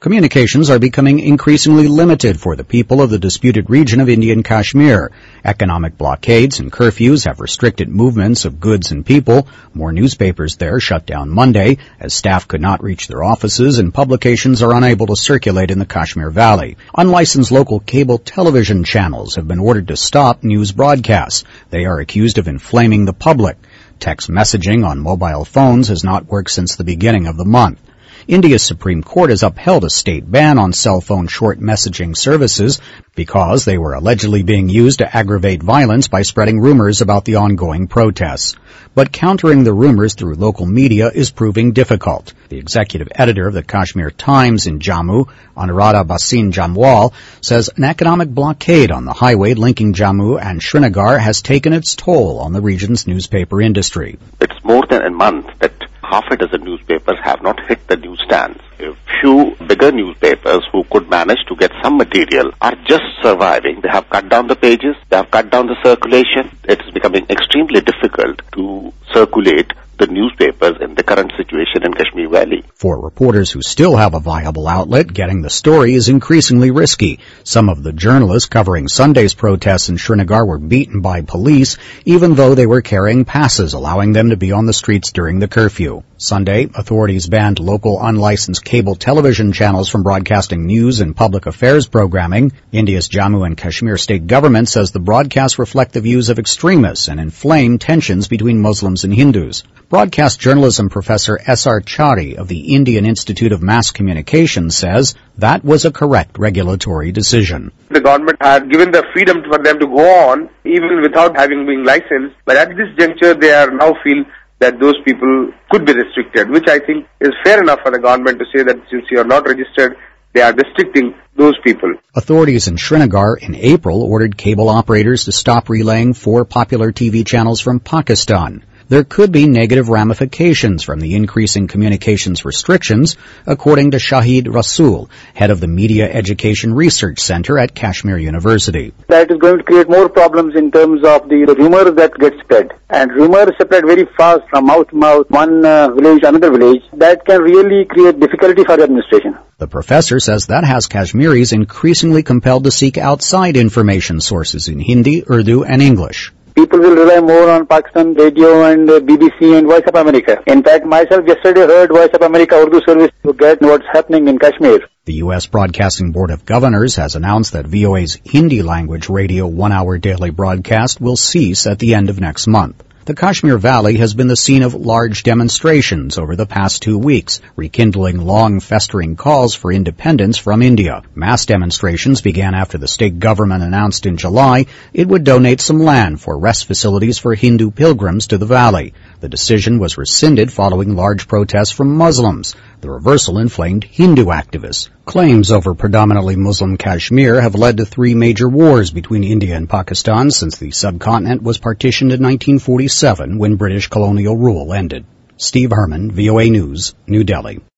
Communications are becoming increasingly limited for the people of the disputed region of Indian Kashmir. Economic blockades and curfews have restricted movements of goods and people. More newspapers there shut down Monday as staff could not reach their offices and publications are unable to circulate in the Kashmir Valley. Unlicensed local cable television channels have been ordered to stop news broadcasts. They are accused of inflaming the public. Text messaging on mobile phones has not worked since the beginning of the month. India's Supreme Court has upheld a state ban on cell phone short messaging services because they were allegedly being used to aggravate violence by spreading rumors about the ongoing protests. But countering the rumors through local media is proving difficult. The executive editor of the Kashmir Times in Jammu, Anuradha Bhasin Jamwal, says an economic blockade on the highway linking Jammu and Srinagar has taken its toll on the region's newspaper industry. It's more than a month that half a dozen newspapers have not hit the newsstands. A few bigger newspapers who could manage to get some material are just surviving. They have cut down the pages, they have cut down the circulation. It is becoming extremely difficult to circulate the newspapers in the current situation in Kashmir Valley. For reporters who still have a viable outlet, getting the story is increasingly risky. Some of the journalists covering Sunday's protests in Srinagar were beaten by police, even though they were carrying passes allowing them to be on the streets during the curfew. Sunday, authorities banned local unlicensed cable television channels from broadcasting news and public affairs programming. India's Jammu and Kashmir state government says the broadcasts reflect the views of extremists and inflame tensions between Muslims and Hindus. Broadcast journalism professor S.R. Chari of the Indian Institute of Mass Communication says that was a correct regulatory decision. The government had given the freedom for them to go on even without having been licensed, but at this juncture they are now feel that those people could be restricted, which I think is fair enough for the government to say that since you are not registered, they are restricting those people. Authorities in Srinagar in April ordered cable operators to stop relaying 4 popular TV channels from Pakistan. There could be negative ramifications from the increasing communications restrictions, according to Shahid Rasool, head of the Media Education Research Center at Kashmir University. That is going to create more problems in terms of the rumor that gets spread. And rumors spread very fast from mouth to mouth, one village, another village. That can really create difficulty for the administration. The professor says that has Kashmiris increasingly compelled to seek outside information sources in Hindi, Urdu, and English. People will rely more on Pakistan radio and BBC and Voice of America. In fact, myself yesterday heard Voice of America Urdu service to get what's happening in Kashmir. The U.S. Broadcasting Board of Governors has announced that VOA's Hindi language radio 1-hour daily broadcast will cease at the end of next month. The Kashmir Valley has been the scene of large demonstrations over the past 2 weeks, rekindling long festering calls for independence from India. Mass demonstrations began after the state government announced in July it would donate some land for rest facilities for Hindu pilgrims to the valley. The decision was rescinded following large protests from Muslims. The reversal inflamed Hindu activists. Claims over predominantly Muslim Kashmir have led to 3 major wars between India and Pakistan since the subcontinent was partitioned in 1947 when British colonial rule ended. Steve Herman, VOA News, New Delhi.